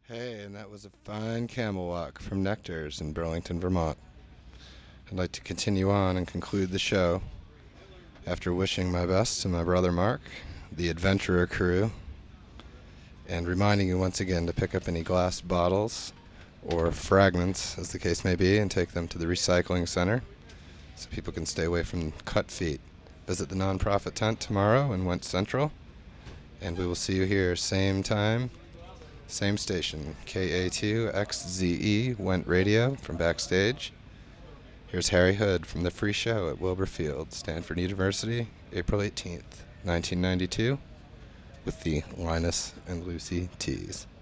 Hey, and that was a fine camel walk from Nectar's in Burlington, Vermont. I'd like to continue on and conclude the show after wishing my best to my brother Mark, the Adventurer crew, and reminding you once again to pick up any glass bottles or fragments, as the case may be, and take them to the recycling center so people can stay away from cut feet. Visit the nonprofit tent tomorrow in Went Central, and we will see you here same time, same station, KA2XZE Went Radio from backstage. Here's Harry Hood from The Free Show at Wilbur Field, Stanford University, April 18th, 1992, with the Linus and Lucy Teas.